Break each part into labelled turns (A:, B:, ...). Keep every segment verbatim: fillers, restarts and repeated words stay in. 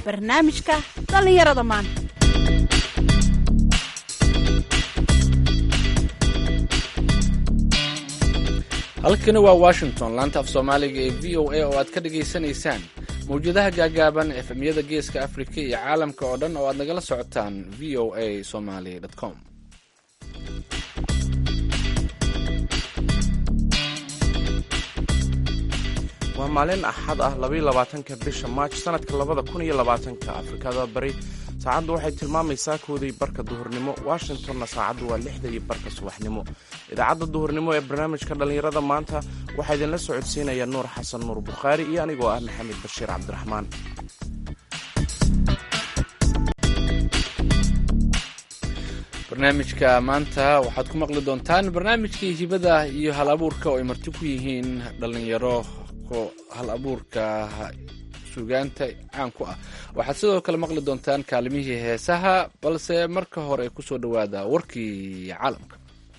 A: barnaamijka dhallinyarada maanta.
B: halkani waa washington, laanta af soomaaliga ee v o a oo aad ka dhagaysanaysaan mawjadaha gaagaaban efemyada geeska afrika iyo caalamka oo dhan oo aad nagala socotaan v o a somaly com.
C: waa maalin axad ah labaiyo labaatanka bisha maaj sanadka labada kun iyo labaatanka afrikada bari. saacaddu waxay tilmaamaysaa koodii barka duhurnimo, washingtonna saacaddu waa lixda iyo barka subaxnimo. idaacadda duhurnimo ee barnaamijka dhallinyarada maanta waxaa idinla socodsiinaya nuur xasan nuur bukhaari iyo anigoo ah maxamed bashiir cabdiraxmaan.
B: barnaamijka maanta waxaad ku maqli doontaan barnaamijkii hibada iyo hal abuurka oo ay marti ku yihiin dhallinyaro hal abuurka suugaanta caan ku ah. waxaad sidoo kale maqli doontaan kaalimihii heesaha, balse marka hore ku soo dhowaada warkii caalamka.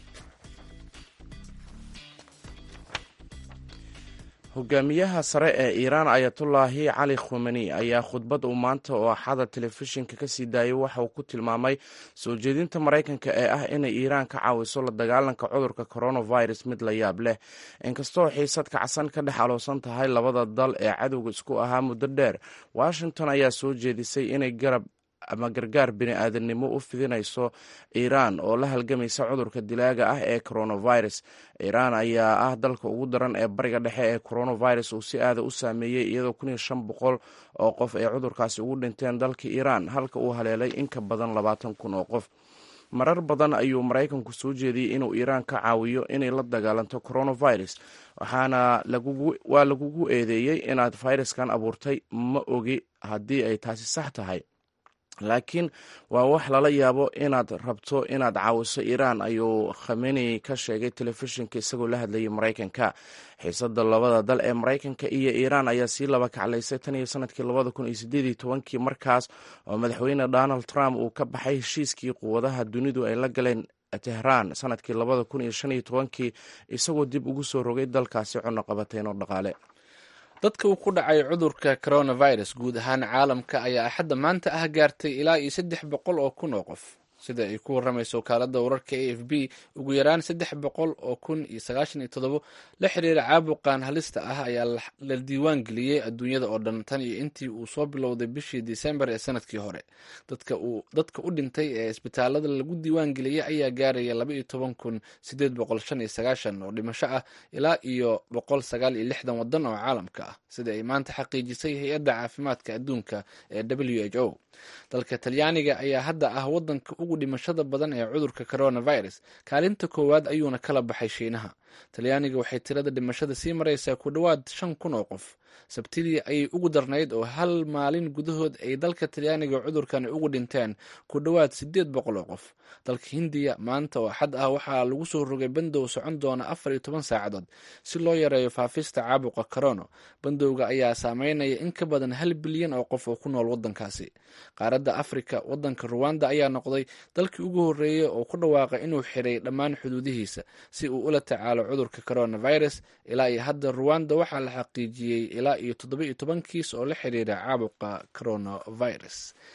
C: hogaamiyaha sare ee iiraan ayatullaahi cali khumeni ayaa khudbad uu maanta oo axada telefishinka ka sii daayay waxa uu ku tilmaamay soo jeedinta maraykanka ee ah inay iiraan ka caawiso la dagaalanka cudurka coronavirus mid la yaab leh. inkastoo xiisad kacsan ka dhex aloosan tahay labada dal ee cadowga isku ahaa muddo dheer, washington ayaa soo jeedisay inay garab ama gargaar bini-aadamnimo u fidinayso iiraan oo la halgamaysa cudurka dilaaga ah ee coronavirus. iiraan ayaa ah dalka ugu daran ee bariga dhexe ee coronavirus uu si aada u saameeyey, iyadoo kun iyo shan boqol oo qof ay cudurkaasi ugu dhinteen dalka iiraan, halka uu haleelay in ka badan labaatan kun oo qof. marar badan ayuu maraykanku soo jeediyey inuu iiraan ka caawiyo inay la dagaalanto coronavirus, waxaana waa lagugu eedeeyey inaad fayraskan abuurtay. ma ogi haddii ay taasi sax tahay, laakiin waa wax lala yaabo inaad rabto inaad caawiso iiraan, ayuu khamenei ka sheegay telefishinka isagoo la hadlayay maraykanka. xiisada labada dal ee maraykanka iyo iiraan ayaa sii laba kaclaysay tan iyo sanadkii labada kun iyo sideed iyo tobankii, markaas oo madaxweyne donald trump uu ka baxay heshiiskii quwadaha dunidu ay la galeen tehraan sanadkii labada kun iyo shan iyo tobankii, isagoo dib ugu soo rogay dalkaasi cunaqabateyn oo dhaqaale.
B: dadka uu ku dhacay cudurka coronavirus guud ahaan caalamka ayaa axadda maanta ah gaartay ilaa iyo saddex boqol oo kun oo qof, sida ay ku warramayso wakaalada wararka a f b. ugu yaraan saddex boqol oo kun iyo sagaashan iyo toddobo la xiriira caabuqan halista ah ayaa la diiwaan geliyey adduunyada oo dhan tan iyo intii uu soo bilowday bishii disembar ee sanadkii hore. dadka u dhintay ee isbitaalada lagu diiwaan geliyey ayaa gaaraya laba iyo toban kun sideed boqol shan iyo sagaashan oo dhimasho ah ilaa iyo boqol sagaal iyo lixdan wadan oo caalamka ah, sida ay maanta xaqiijisay hay-adda caafimaadka adduunka ee w h o. dalka talyaaniga ayaa hadda ah wadanka ugu dhimashada badan ee cudurka coronavirus, kaalinta koowaad ayuuna kala baxay shiinaha. talyaaniga waxay tirada dhimashada sii maraysaa ku dhowaad shan kun oo qof. sabtidii ayay ugu darnayd oo hal maalin gudahood ay dalka talyaaniga cudurkan ugu dhinteen ku dhowaad sideed boqol oo qof. dalka hindiya maanta oo axad ah waxaa lagu soo rogay bandow socon doona afar iyo toban saacadood si loo yareeyo faafista caabuqa corona. bandowga ayaa saameynaya in ka badan hal bilyan oo qof oo ku nool wadankaasi. qaaradda afrika, wadanka ruwanda ayaa noqday dalkii ugu horreeyey oo ku dhawaaqay inuu xiray dhammaan xuduudihiisa si uu ula tacaalo cudurka coronavirus. ilaa iyo hadda ruwanda waxaa la xaqiijiyey ilaa iyo toddoba iyo toban kiis oo la xiriira caabuqa coronavirus.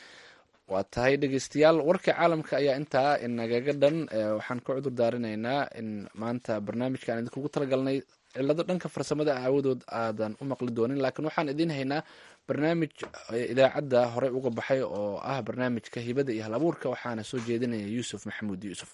B: waa tahay dhegeystayaal, warka caalamka ayaa intaa inagaga dhan. waxaan ka cudur daarinaynaa in maanta barnaamijka aan idinkugu talagalnay cilado dhanka farsamada aawadood aadan u maqli doonin, laakiin waxaan idiin haynaa barnaamij idaacadda horey uga baxay oo ah barnaamijka hibada iyo hal abuurka, waxaana soo jeedinaya yuusuf maxamuud yuusuf.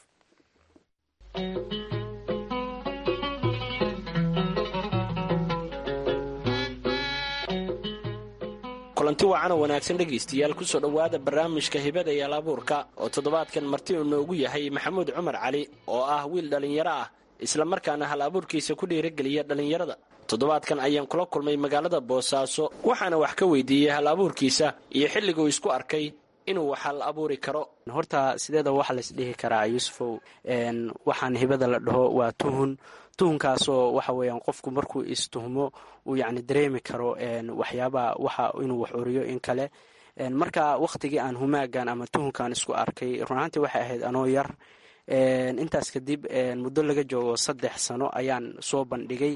D: kulanti wacan oo wanaagsan dhegaystayaal, kusoo dhowaada barnaamijka hibada iyo hal abuurka oo toddobaadkan marti uu noogu yahay maxamuud cumar cali oo ah wiil dhallinyaro ah islamarkaana hal abuurkiisa ku dhiirageliya dhallinyarada. toddobaadkan ayaan kula kulmay magaalada boosaaso, waxaana wax ka weydiiyey hal abuurkiisa iyo xilliguu isku arkay inuu wax hal abuuri karo.
E: horta sideeda waxa laisdhihi karaa yuusufow, waxaan hibada la dhaho waa tuhun tuhunkaasoo waxa weeyaan qofku markuu istuhumo uu yacni dareemi karo waxyaabaa waxa inuu wax oriyo in kale. marka wakhtigii aan humaagan ama tuhunkan isku arkay run ahaantii waxay ahayd anoo yar. intaas kadib muddo laga joogo saddex sano ayaan soo bandhigay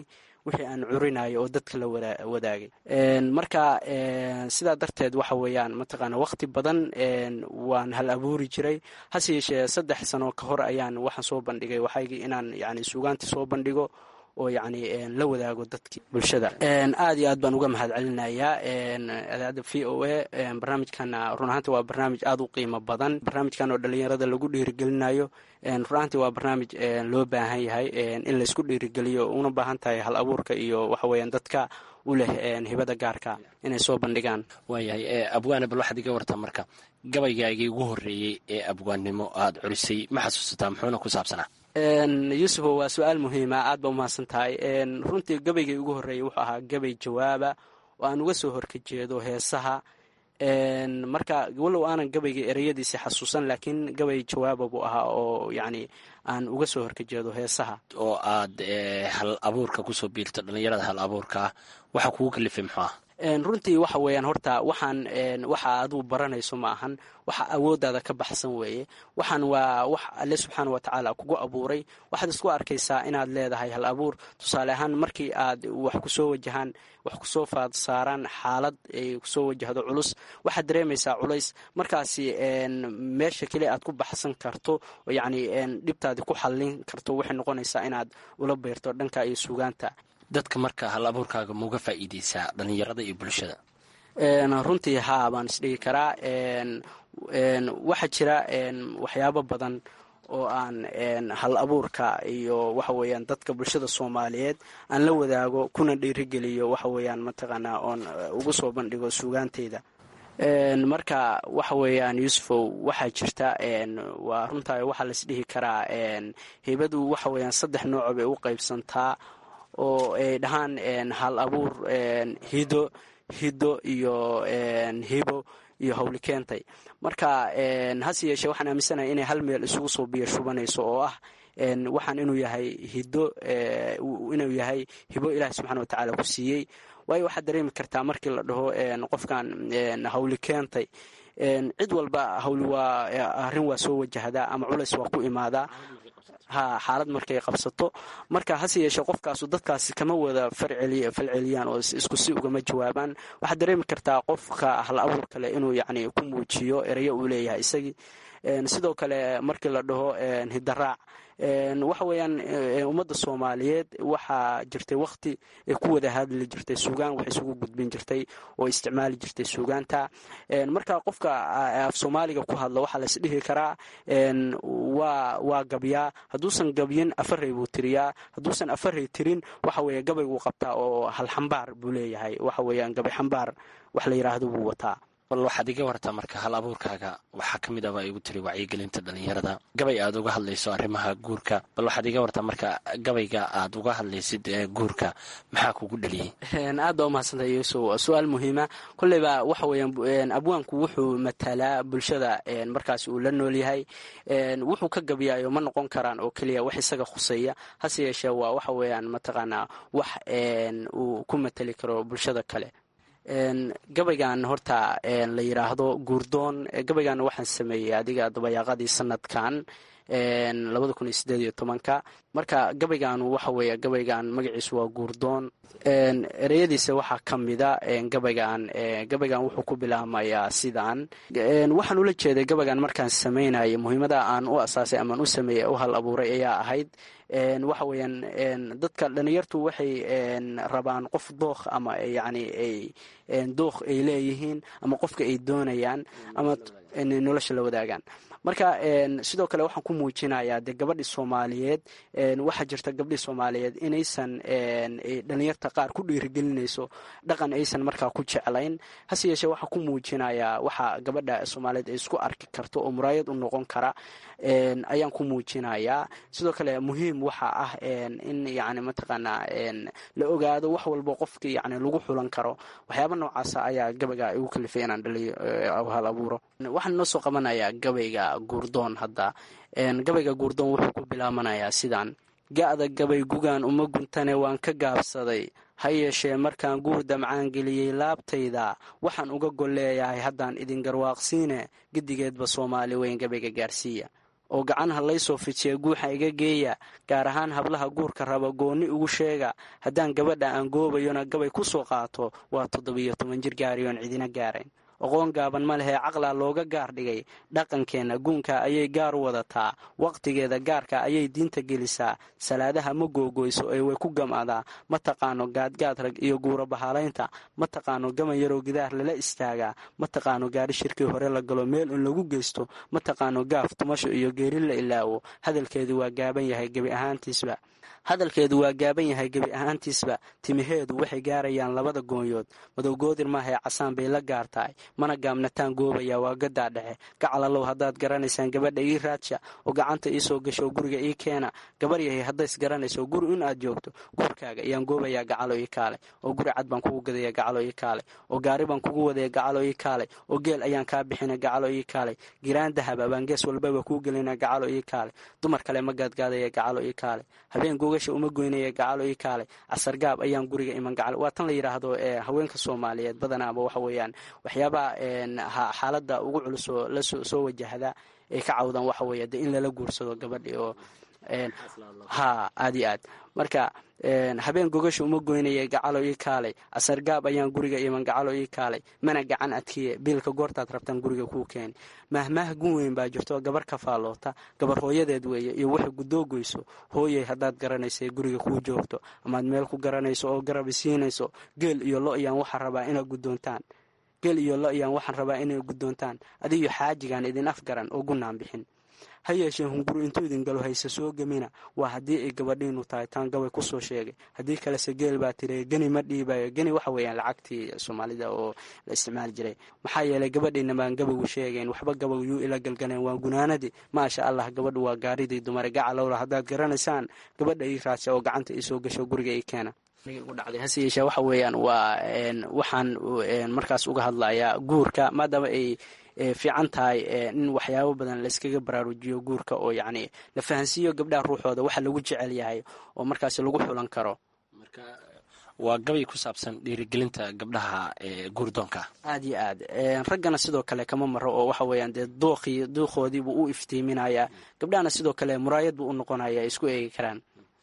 E: wixii aan curinayo oo dadka la wadaagay marka sidaa darteed waxa weeyaan mataqaana waqti badan waan hal abuuri jiray hase yeeshee saddex sano ka hor ayaan waxaan soo bandhigay waxaygii inaan yani suugaantii soo bandhigo oo yani la wadaago dadkii bulshada aad iyo aad baan uga mahad celinayaa idaacadda v o a barnaamijkana run ahaanti waa barnaamij aad u qiimo badan barnaamijkan oo dhalinyarada lagu dhiirigelinayo run ahaanti waa barnaamij loo baahan yahay in laysku dhiirigeliyo una baahan tahay hal abuurka iyo waxa weeyaan dadka u leh hibada gaarka inay soo bandhigaan
D: waayahay abwaane bal waxaad iga wartaa marka gabaygaagii ugu horreeyey ee abwaannimo aad culisay ma xasuusataa muxuuna ku saabsanaa
E: yuusufo waa su-aal muhiima aad ba umahadsan tahay runtii gabaygii ugu horreeyey wuxuu ahaa gabay jawaaba oo aan uga soo horkajeedo heesaha marka walow aanan gabaygii ereyadiisi xasuusan laakiin gabay jawaaba buu ahaa oo yani aan uga soo horkajeedo heesaha
D: oo aad hal abuurka kusoo biirto dhallinyarada hal abuurka ah waxaa kugu kalifay muxuu ah
E: runtii waxa weeyaan horta waxaan waxa aduu baranayso ma ahan waxa awooddaada ka baxsan weeye waxaan waa wax alle subxaana wa tacaala kugu abuuray waxaad isku arkaysaa inaad leedahay hal abuur tusaale ahaan markii aad wax kusoo wajahaan wax kusoo faad saaraan xaalad ay kusoo wajahdo culus waxaad dareemaysaa culays markaasi meesha keli aad ku baxsan karto oo yacni dhibtaadi ku xallin karto waxay noqonaysaa inaad ula beyrto dhanka iyo suugaanta
D: dadka marka hal abuurkaaga mauga faa'iideysaa dhallinyarada iyo bulshada
E: runtii haa baan isdhigi karaa waxaa jira waxyaabo badan oo aan hal abuurka iyo waxa weeyaan dadka bulshada soomaaliyeed aan la wadaago kuna dhiirigeliyo waxa weeyaan mataqaanaa oon ugu soo bandhigo suugaanteyda marka waxa weeyaan yuusufow waxaa jirta waa runtaa waxaa laisdhihi karaa hibadu waxa weeyaan saddex nooco bay u qaybsantaa oo ay dhahaan hal abuur hido hido iyo hibo iyo hawli keentay marka hase yeeshee waxaan aaminsanahay inay hal meel isugu soo biyo shubanayso oo ah waxaan inuu yahay hido inuu yahay hibo ilaahi subxaana wa tacaala ku siiyey waayo waxaad dareemi kartaa markii la dhaho qofkan hawli keentay cid walba hawli waa arrin waa soo wajahdaa ama culays waa ku imaadaa ha xaalad markay qabsato marka hase yeeshee qofkaasu dadkaasi kama wada falceliyaan oo isku si ugama jawaabaan waxaad dareemi kartaa qofka hal abuur kale inuu yacni ku muujiyo erayo uu leeyahay isagii sidoo kale markii la dhaho hidaraac waxa weeyaan ummadda soomaaliyeed waxaa jirtay waqti ay ku wada hadli jirtay suugaan wax isugu gudbin jirtay oo isticmaali jirtay suugaanta marka qofka af soomaaliga ku hadla waxaa lais dhihi karaa waa waa gabyaa hadduusan gabyin afarey buu tiriyaa hadduusan afarey tirin waxa weeye gabayguu qabtaa oo hal xambaar buu leeyahay waxa weeyaan gabay xambaar wax la yidhaahdo buu wataa
D: bal waxaad iga wartaa marka hal abuurkaaga waxaa ka mid ah baa igu tiri wacyigelinta dhallinyarada gabay aad uga hadlayso arrimaha guurka bal waxaad iga wartaa marka gabayga aad uga hadlaysid guurka maxaa kugu dhaliyey
E: aad baa umahadsantahay yuusuf su-aal muhiima kolleyba waxa weeyaan abwaanku wuxuu matalaa bulshada markaas uu la nool yahay wuxuu ka gabyaayo ma noqon karaan oo keliya wax isaga khuseeya hase yeeshee waa waxa weeyaan mataqaanaa wax uu ku matali karo bulshada kale gabaygan horta la yidhaahdo guurdoon gabaygan waxaan sameeyey adiga dabayaaqadii sanadkan labada kun iyo sideed iyo tobanka marka gabaygan waxa weeye gabaygan magaciisu waa guurdoon ereyadiisa waxaa ka mida gabaygan gabaygan wuxuu ku bilaabmayaa sidaan waxaan ula jeeday gabaygan markaan samaynaya muhiimada aan u asaasay amaan u sameeyey u hal abuuray ayaa ahayd waxa weeyaan dadka dhalinyartu waxay rabaan qof dookh ama yani ay dookh ay leeyihiin ama qofka ay doonayaan ama nolosha la wadaagaan marka sidoo kale waxaan ku muujinayaa dee gabadhii soomaaliyeed waxaa jirta gabdhii soomaaliyeed inaysan dhalinyarta qaar ku dhiirigelinayso dhaqan aysan markaa ku jeclayn hase yeeshee waxaa ku muujinayaa waxa gabadha soomaaliyeed ay isku arki karto oo muraayad u noqon kara ayaan ku muujinayaa sidoo kale muhiim waxa ah in yani mataqaanaa la ogaado wax walbo qofkii yani lagu xulan karo waxyaaba noocaasa ayaa gabayga igu kalifay inaan dhaliyo hal abuuro waxaan noo soo qabanayaa gabayga guurdoon hadda gabayga guurdoon wuxuu ku bilaabanayaa sidaan ga-da gabay gugaan uma guntane waan ka gaabsaday ha yeeshee markaan guur damcaan geliyey laabtayda waxaan uga gol leeyahay haddaan idin garwaaqsiine gedigeedba soomaali weyn gabayga gaarsiiya oo gacanha laysoo fijiya guuxa iga geeya gaar ahaan hablaha guurka raba goonni ugu sheega haddaan gabadha aan goobayona gabay ku soo qaato waa toddobiyo toban jir gaariyoon cidina gaarayn aqoon gaaban ma lehee caqlaa looga gaar dhigay dhaqankeenna guunka ayay gaar wadataa waqtigeeda gaarka ayay diinta gelisaa salaadaha ma googoyso ee way ku gamaadaa ma taqaano gaadgaad rag iyo guura bahaalaynta ma taqaano gaman yaroo gidaar lala istaagaa ma taqaano gaari shirkii hore la galo meel in lagu geysto ma taqaano gaaf tumasho iyo geeri la ilaawo hadalkeedu waa gaaban yahay gebi ahaantiisba hadalkeedu waa gaaban yahay gebi ahaantiisba timaheedu waxay gaarayaan labada goonyood madowgoodir maahee casaan bay la gaar tahay mana gaabnataan goobaya waa gadaa dhexe gacalalow haddaad garanaysaan gabadha ii raadsha oo gacanta ii soo gasho guriga ii keena gabar yahay haddays garanayso guri in aad joogto guurkaaga ayaan goobayaa gacalo ii kaale oo guri cad baan kugu gadaya gacalo ii kaale oo gaari baan kugu wadaya gacalo ii kaale oo geel ayaan kaa bixina gacalo ii kaale giraan dahaba baan gees walbaba kuu gelina gacalo ii kaale dumar kale ma gaadgaadaya gacalo ii kaale habeen uma goynaya gacalo ii kaale casargaab ayaan guriga iman gacal waa tan la yidhaahdo haweenka soomaaliyeed badanaaba waxa weeyaan waxyaabaha xaaladda ugu culus oo la soo wajahda ay ka cawdaan waxa weeye de in lala guursado gabadhi oo ha aad iyo aad marka habeen gogasha uma goynaya gacalo ii kaalay casargaab ayaan guriga iman gacalo ii kaalay mana gacan adkiye biilka goortaad rabtaan guriga kuu keeni mahmaah gun weyn baa jirto gabar ka faalloota gabar hooyadeed weeye iyo waxay gudoogoyso hooyay haddaad garanaysa guriga kuu joogto amaad meel ku garanayso oo garab isiinayso geel iyo lo ayaan waxaa rabaa inaad guddoontaan geel iyo lo ayaan waxaan rabaa inay guddoontaan adiyo xaajigaan idin afgaran oo gunaan bixin ha yeeshee hunguru intuu idin galo hayse soo gemina waa haddii ay gabadhiinu tahay taan gabay ku soo sheegay haddii kalese geel baa tiri geni ma dhiibayo geni waxa weeyaan lacagtii soomaalida oo la isticmaali jiray maxaa yeelay gabadhiina baan gabaygu sheegayn waxba gabagyuu ila galgaleen waa gunaanadii maasha allah gabadhu waa gaaridii dumare gacalowla haddaad garanaysaan gabadha ii raadsa oo gacanta ii soo gasho guriga ii keena dhacday hase yeeshee waxa weeyaan waa waxaan markaas uga hadlayaa guurka maadaama ay fiican tahay in waxyaabo badan layskaga baraarujiyo guurka oo yacni la fahansiiyo gabdhaha ruuxooda waxa lagu jecel yahay oo markaasi lagu xulan karo
D: marka waa gabay ku saabsan dhiirigelinta gabdhaha guurdoonka aad iyo aad raggana sidoo kale kama maro oo waxa weeyaan dee dooqii duuqoodii buu u iftiiminayaa gabdhahana sidoo kale muraayad buu u noqonaya isku eegi karaan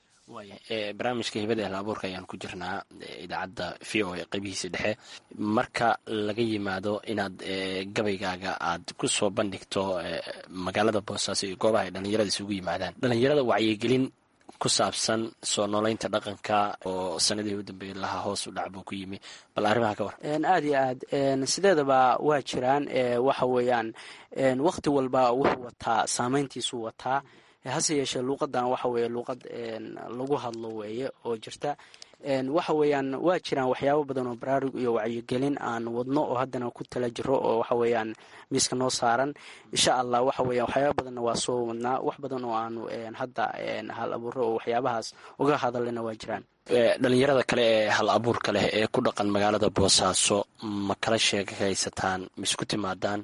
D: waaya barnaamijka hibada hal abuurka ayaan ku jirnaa idaacadda v o a qaybihiisa dhexe marka laga yimaado inaad gabaygaaga aad ku soo bandhigto magaalada boosaaso iyo goobaha ay dhallinyarada isugu yimaadaan dhallinyarada wacyigelin ku saabsan soo noolaynta dhaqanka oo sanadihii u dambeeyay lahaa hoos u dhac buu ku yimi bal arrimaha ka war
E: aad iyo aad sideedaba waa jiraan waxa weeyaan waqti walba wuxuu wataa saameyntiisuu wataa hase yeeshee luuqadan waxa weeye luuqad lagu hadlo weeye oo jirta waxa weeyaan waa jiraan waxyaabo badan oo baraarug iyo wacyigelin aan wadno oo haddana ku tala jiro oo waxa weeyaan miiska noo saaran insha allah waxa weeyaan waxyaabo badanna waa soo wadnaa wax badan oo aanu hadda hal abuuro oo waxyaabahaas uga hadalina waa jiraan
D: dhalinyarada kale ee hal abuurka leh ee ku dhaqan magaalada boosaaso ma kala sheekaysataan misku timaadaan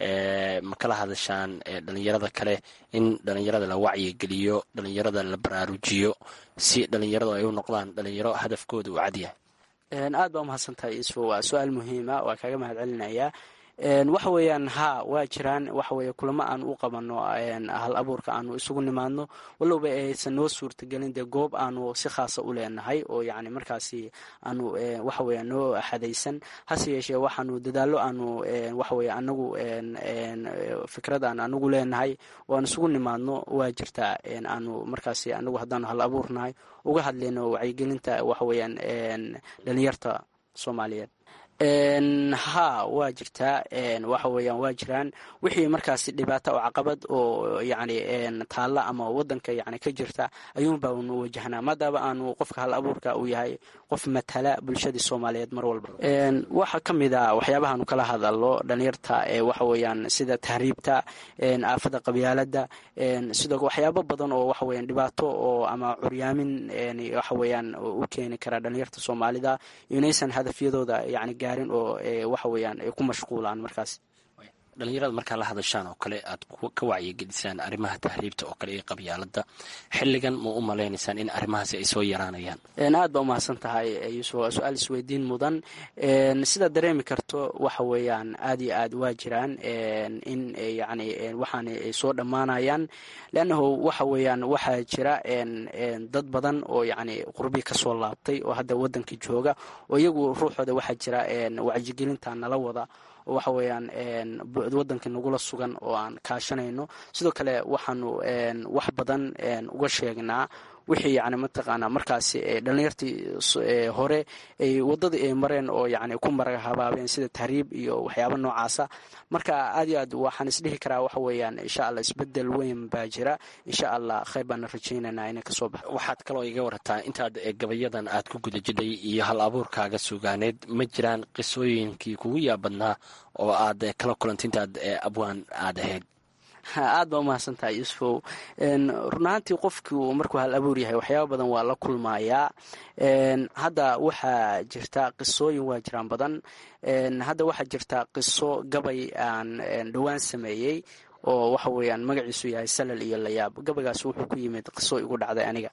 D: ma kala hadashaan dhalinyarada kale in dhalinyarada la wacyigeliyo dhalinyarada la baraarujiyo si dhalinyaradu ay u noqdaan dhalinyaro hadafkooda uu cadyahay
E: aad baa umahadsantahay isfo waa su-aal muhiima waa kaaga mahad celinayaa waxa weeyaan ha waa jiraan waxa weeye kulamo aan u qabano hal abuurka aanu isugu nimaadno walowba aysan noo suurtagelin dee goob aanu si khaasa u leenahay oo yacni markaasi aanu waxa weeya noo xadaysan hase yeeshee waxaanu dadaallo aanu waxa weeye anagu fikrad aan anagu leenahay oo aan isugu nimaadno waa jirtaa aanu markaasi anagu haddaanu hal abuurnahay uga hadlayno wacyigelinta waxa weeyaan dhalinyarta soomaaliyeed ha waa jirtaa waxa weeyaan waa jiraan wixii markaasi dhibaato oo caqabad oo yacni taalla ama wadanka yacni ka jirta ayuun baanu wajahnaa maadaama aanu qofka hal abuurka uu yahay qof matala bulshadii soomaaliyeed mar walba waxaa ka mid a waxyaabahaanu kala hadalno dhalinyarta waxa weeyaan sida tahriibta aafada qabyaalada sidoo waxyaabo badan oo waxa weeyaan dhibaato oo ama curyaamin waxa weeyaan u keeni kara dhalinyarta soomaalida inaysan hadafyadooda yacni gaarin oo waxa weeyaan ay ku mashquulaan markaas
D: dhalinyarada markaa la hadashaan oo kale aad ka wacyigelisaan arrimaha tahriibta oo kale iyo qabyaalada xilligan ma u malaynaysaan in arrimahaasi ay soo yaraanayaan?
E: aad baa umahadsan tahay yuusuf, waa su-aal isweydiin mudan. sidaad dareemi karto waxa weeyaan aad iyo aad waa jiraan in yani waxaan ay soo dhammaanayaan, leannahu waxa weeyaan waxaa jira dad badan oo yani qurbi kasoo laabtay oo hadda waddanka jooga oo iyagu ruuxooda waxaa jira wacyigelinta nala wada oo waxa weeyaan waddanka nagula sugan oo aan kaashanayno. sidoo kale waxaanu wax badan uga sheegnaa wixii yani mataqaanaa markaasi dhalinyartii hore ay waddadii ay mareen oo yani ku maraga habaabeen sida tahriib iyo waxyaaba noocaasa. marka aad iyo aad waxaan isdhihi karaa waxa weeyaan insha allah isbedel weyn baa jira, insha allah khayr baana rajaynaynaa inay kasoo baxo.
D: waxaad kaloo iga warataa intaad gabayadan aad ku guda jidhay iyo hal abuurkaaga sugaaneed, ma jiraan qisooyinkii kugu yaabadnaa oo aad kala kulantay intaad abwaan aad ahayd?
E: aad baa umahadsantahay yuusufow. run ahaantii qofkii markuu hal abuur yahay waxyaaba badan waa la kulmayaa. hadda waxaa jirta qisooyin waa jiraan badan. hadda waxaa jirta qiso gabay aan dhowaan sameeyey oo waxa weeyaan magaciisu yahay salal iyo layaab. gabaygaas wuxuu ku yimid qiso igu dhacday aniga.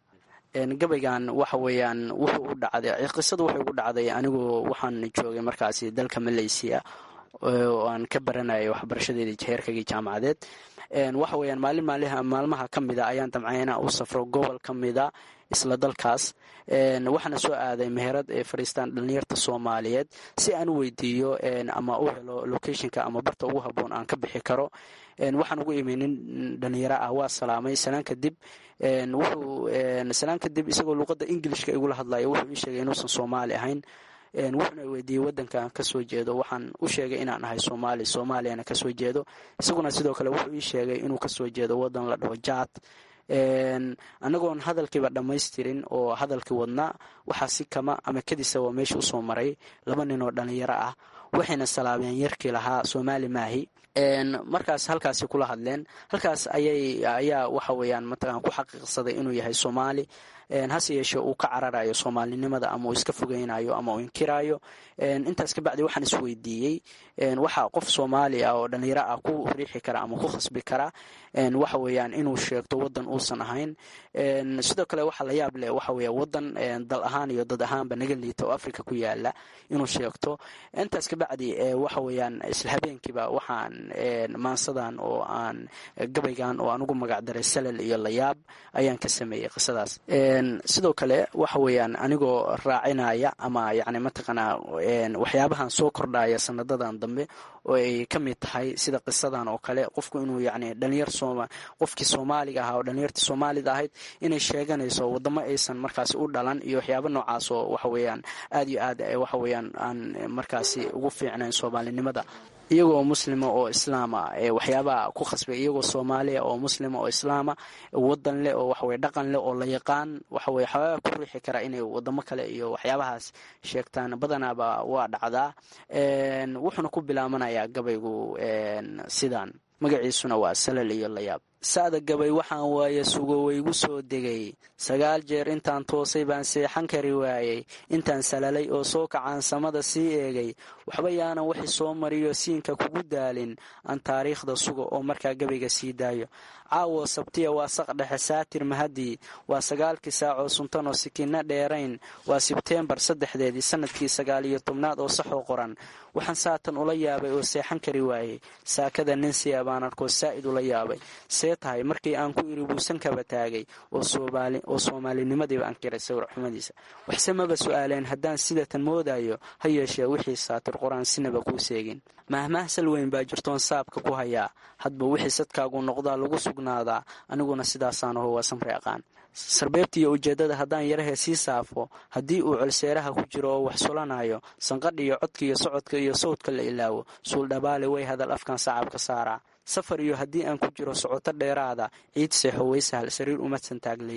E: gabaygan waxa weeyaan wuxuu u dhacday qisada wuxuu igu dhacday anigoo waxaan joogay markaasi dalka Malaysia oo aan ka baranayay waxbarashadeedii heerkaygii jaamacadeed. waxa weeyaan maalin maalmaha ka mida ayaan damcay inaan u safro gobol ka mida isla dalkaas. waxaana soo aaday meherad ee fadhiistaan dhalinyarta Soomaaliyeed si aan u weydiiyo ama u helo locationka ama barta ugu habboon aan ka bixi karo. waxaan ugu imi nin dhalinyaro ah, waa salaamay. salaan kadib wuxuu salaan kadib isagoo luqadda Ingilishka igula hadlaya wuxuu ii sheegay inuusan Soomaali ahayn. wuxuuna weydiiyey waddanka aan kasoo jeedo. waxaan u sheegay inaan ahay Soomaali, Soomaaliyana kasoo jeedo. isaguna sidoo kale wuxuu ii sheegay inuu kasoo jeedo waddan la dhaho Jaad. anagoon hadalkiiba dhammaystirin oo hadalkii wadna waxaa si kama ama kadisa waa meesha usoo maray laba nin oo dhalinyaro ah. waxayna salaameen yarkii lahaa Soomaali maahi. markaas halkaasi kula hadleen. halkaas ayay ayaa waxa weeyaan mataqaan ku xaqiiqsaday inuu yahay Soomaali. hase yeeshee uu ka cararayo soomaalinimada ama uu iska fogeynayo ama uu inkiraayo. intaas kabacdi waxaan isweydiiyey waxa qof Soomaali ah oo dhalinyaro ah ku riixi kara ama ku khasbi kara waxa weeyaan inuu sheegto waddan uusan ahayn. sidoo kale waxa la yaab leh waxa weeyaa waddan dal ahaan iyo dad ahaanba naga liita oo Afrika ku yaala inuu sheegto. intaas kabacdi waxa weeyaan isla habeenkiiba waxaan maansadan oo aan gabaygan oo aan ugu magac daray salal iyo layaab ayaan ka sameeyey qisadaas. sidoo kale waxa weeyaan anigoo raacinaya ama yani mataqaanaa waxyaabahan soo kordhaya sanadadan dambe oo ay ka mid tahay sida qisadan oo kale qofku inuu yani dhalinyar sooma qofkii Soomaaliga ahaa oo dhalinyartii Soomaalida ahayd inay sheeganayso wadamo aysan markaasi u dhalan iyo waxyaabo noocaas oo waxa weeyaan aad iyo aad waxa weeyaan aan markaasi ugu fiicnayn Soomaalinimada. iyagoo muslima oo islaama waxyaabaha ku khasbay iyagoo Soomaaliya oo muslima oo islaama wadan leh oo waxa way dhaqan leh oo la yaqaan waxa way xawaa ku riixi kara inay wadamo kale iyo waxyaabahaas sheegtaan badanaaba waa dhacdaa. een wuxuuna ku bilaabanayaa gabaygu een sidaan magaciisuna waa salal iyo layaab. saada gabay waxaan waaye sugo waygu soo degay sagaal jeer intaan toosay baan seexan kari waayay intaan salalay oo soo kacaan samada sii eegay waxba yaanan wixii soo mariyo siinka kugu daalin aan taariikhda sugo oo markaa gabayga sii daayo. caawo sabtiya waa saq dhexe saatir mahadii waa sagaalkii saacoo suntan oo sikina dheerayn waa Sebtembar saddexdeedii sanadkii sagaal iyo tobnaad oo saxoo qoran. waxaan saatan ula yaabay oo seexan kari waayay saakada nin siyaabaan arko saa'id ula yaabay see tahay markii aan ku iri buusan kaba taagay oo Soomaali oo Soomaalinimadii aan kiray sawir xumadiisa waxsamaba su'aaleen haddaan sidatan moodayo ha yeeshee wixii saatir qoraan sinaba ku seegin. mahmaahsal weyn baa jirtoon saabka ku hayaa hadba wixii sadkaagu noqdaa lagu sugnaadaa aniguna sidaasaan oo waa samri aqaan. sarbeebtii ujeedada haddaan yarahe sii saafo haddii uu culseeraha ku jiro oo wax sulanayo sanqadh iyo codka iyo socodka iyo sawdka la ilaawo suul dhabaale way hadal afkan sacabka saaraa. safar iyo haddii aan ku jiro socoto dheeraada ciid seexo way sahal sariir uma santaagleeyo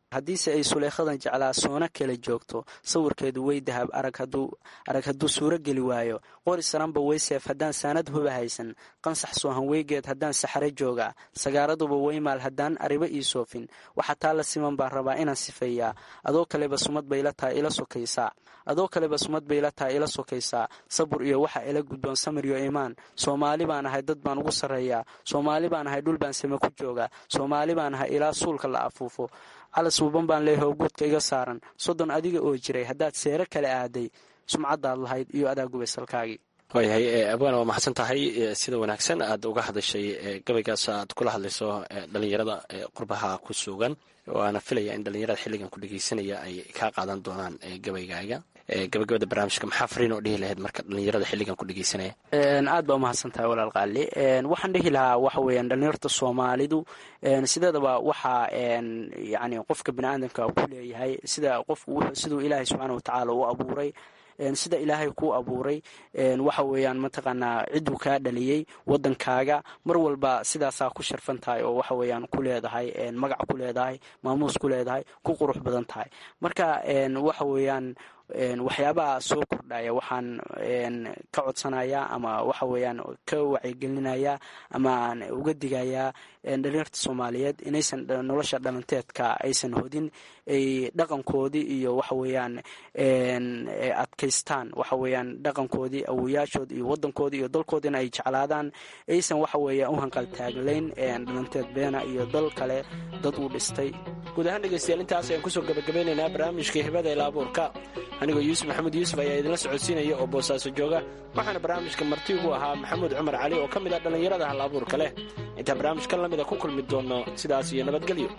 E: haddiise ay suleekhadan jeclaa soona kala joogto sawirkeedu way dahab arag hadduu suuro geli waayo qori saranba wayseef haddaan saanad huba haysan qansax soohan weygeed haddaan saxare joogaa sagaaraduba waymaal haddaan ariba ii soofin waxa taa la siman baan rabaa inaan sifeeyaa adoo kaleba sumad bayla tahay ila sokaysaa adoo kaleba sumad bayla tahay ila sokaysaa sabur iyo waxa ila gudboon samir iyo iimaan soomaali baan ahay dad baan ugu sarreeyaa soomaali baan ahay dhul baan same ku joogaa soomaali baan ahay ilaa suulka la afuufo calas wuban baan leeyahay oo guudka iga saaran soddon adiga oo jiray haddaad seero kale aaday sumcaddaad lahayd iyo adaa gubaysalkaagii
D: waayahay abwaana waa maxadsan tahay sida wanaagsan aad uga hadashay gabaygaas aad kula hadlayso dhallinyarada qurbaha ku sugan waana filaya in dhallinyarada xilligan ku dhegeysanaya ay kaa qaadan doonaan gabaygaaga gabagabada barnaamijka maxaa fariin oo dhihi lahayd marka dhallinyarada xilligan ku dhegeysanaya
E: aad baa umahadsan tahay walaal qaali waxaan dhihi lahaa waxa weeyaan dhallinyarta soomaalidu sideedaba waxaa yani qofka biniaadamka ku leeyahay sida qofku siduu ilaahay subxaana watacaala u abuuray sida ilaahay kuu abuuray waxa weeyaan mataqaanaa cidduu kaa dhaliyey waddankaaga mar walba sidaasaa ku sharfan tahay oo waxa weeyaan ku leedahay magac ku leedahay maamuus ku leedahay ku qurux badan tahay marka waxa weeyaan waxyaabaha soo kordhaya waxaan ka codsanayaa ama waxa weeyaan ka wacyigelinayaa ama aan uga digayaa dhalinyarta soomaaliyeed inaysan nolosha dhalanteedka aysan hodin ay dhaqankoodii iyo waxa weeyaan adkaystaan waxa weeyaan dhaqankoodii awoyaashood iyo waddankoodii iyo dalkoodina ay jeclaadaan aysan waxa weeya u hanqaltaaglayn dhalanteed beena iyo dal kale dad uu dhistay
D: guud ahaan dhegeystayaal intaas ayaan kusoo gabagabeynaynaa barnaamijka hibada ila abuurka anigoo yuusuf maxamed yuusuf ayaa idinla socodsiinaya oo boosaaso jooga waxaana barnaamijka marti ugu ahaa maxamuud cumar cali oo ka mid ah dhallinyarada hal abuurka leh intaa barnaamijkan lamida ku kulmi doono sidaas iyo nabadgelyo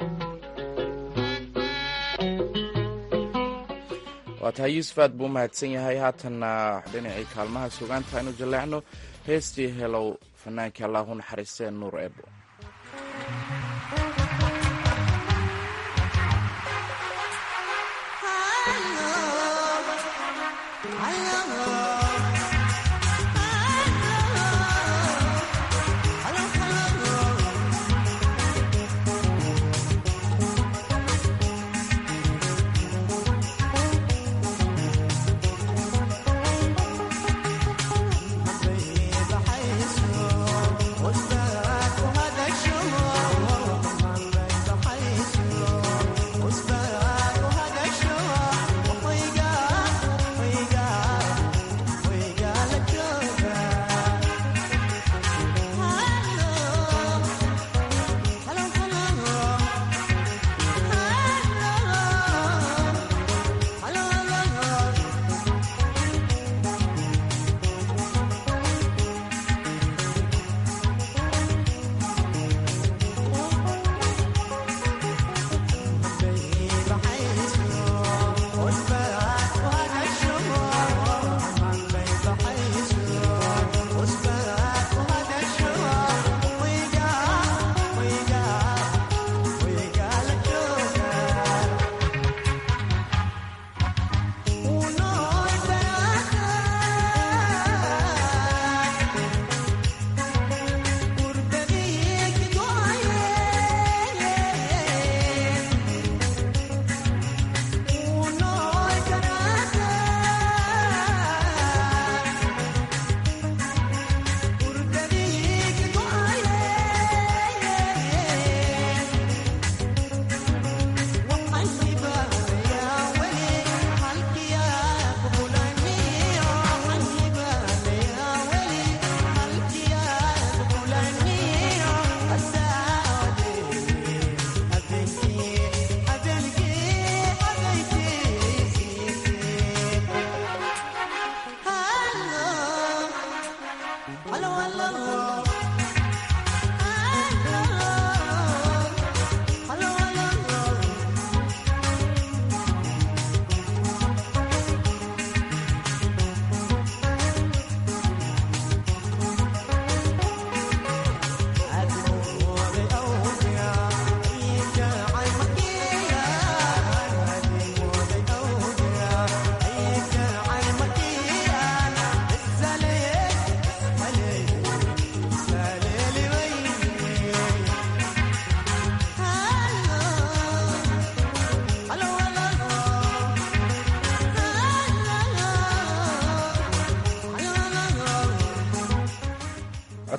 C: waa tahay yuusuf aad buu umahadsan yahay haatanna dhinacii kaalmaha sugaanta aynu jaleecno heestii helow fanaankii allahu naxariistee nuur eebo
F: وَالْبَاكُ هَدَى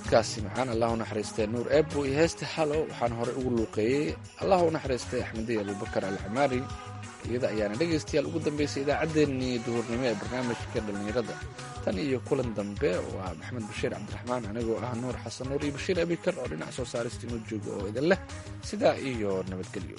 B: codkaasi macaan allah u naxariistay nuur eebo iyo heesta halo waxaana horey ugu luuqeeyey allah u naxariistay axmediya abubakar alxamaari iyada ayaana dhegaystayaal ugu dambeysay idaacaddeenii duhurnimo ee barnaamijka dhallinyarada tan iyo kulan dambe waa maxamed bashiir cabdiraxmaan anigoo ah nuur xasan nuur iyo bashiir abikar oo dhinac soo saarista inoo jooga oo idin leh sidaa iyo nabadgelyo.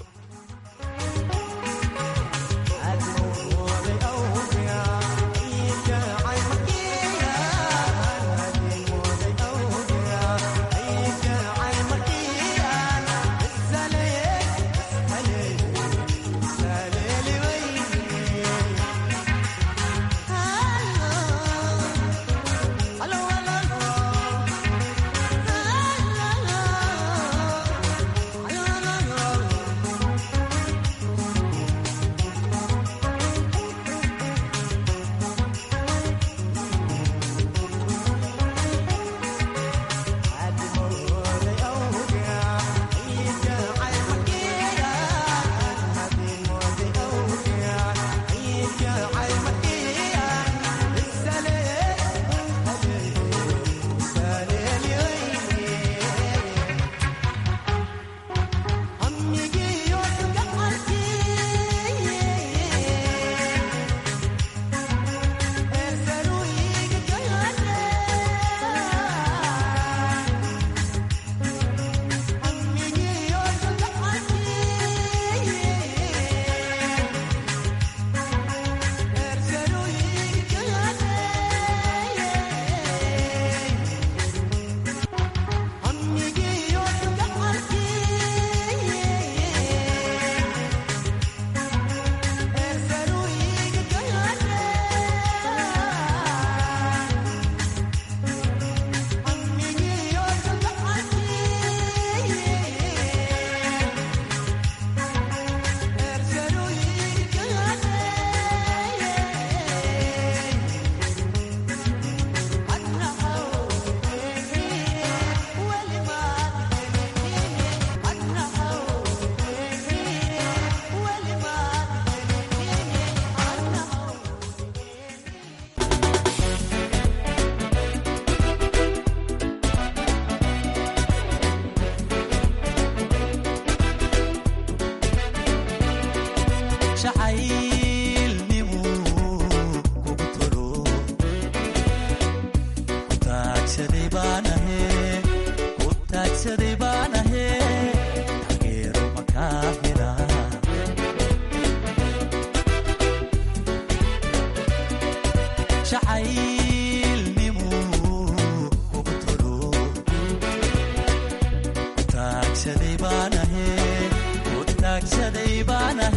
F: taagsaday baan ahay